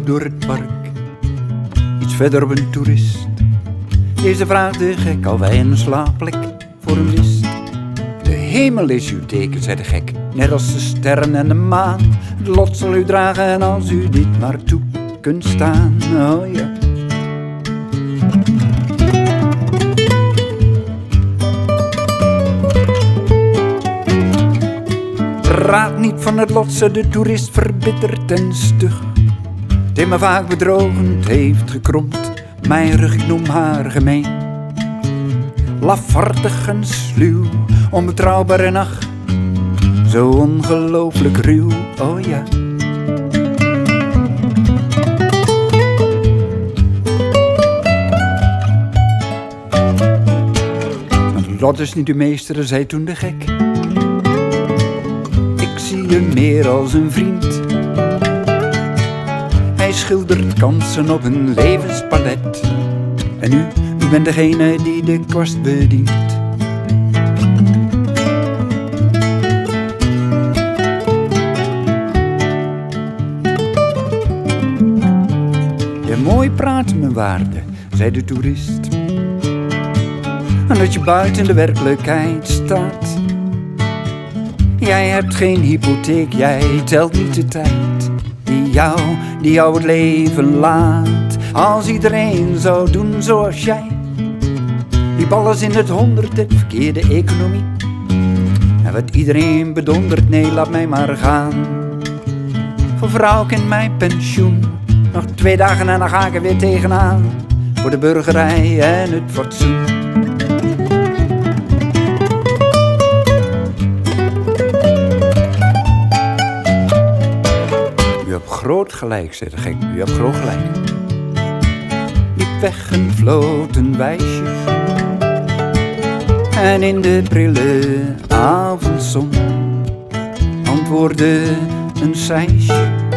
loop door het park. Iets verder op een toerist. Deze vraagt de gek of hij een slaapplek voor hem wist. De hemel is uw teken, zei de gek, net als de sterren en de maan. Het lot zal u dragen als u dit maar toe kunt staan. Oh ja. Raad niet van het lot, zei de toerist verbitterd en stug. Het heeft me vaak bedrogen, het heeft gekromd mijn rug, ik noem haar gemeen. Lafhartig en sluw, onbetrouwbaar en ach, zo ongelooflijk ruw, oh ja. Maar het lot is niet uw meester, zei toen de gek. Ik zie je meer als een vriend. Hij schildert kansen op een levenspalet. En u bent degene die de kwast bedient. Ja, mooi praat, mijn waarde, zei de toerist. En dat je buiten de werkelijkheid staat. Jij hebt geen hypotheek, jij telt niet de tijd die jou het leven laat. Als iedereen zou doen zoals jij, liep alles in het honderd, de verkeerde economie. En wat iedereen bedondert, nee, laat mij maar gaan. Voor vrouw en mijn pensioen, nog 2 dagen en dan ga ik er weer tegenaan. Voor de burgerij en het fatsoen. U hebt groot gelijk, zei de gek, u hebt groot gelijk. Liep weg en floot een wijsje. En in de prille avondzon antwoordde een seisje.